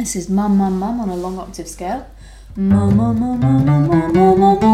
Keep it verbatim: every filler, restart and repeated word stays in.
This is mum, mum, mum on a long octave scale. Mum, mum, mum, mum, mum, mum, mum, mum, mum.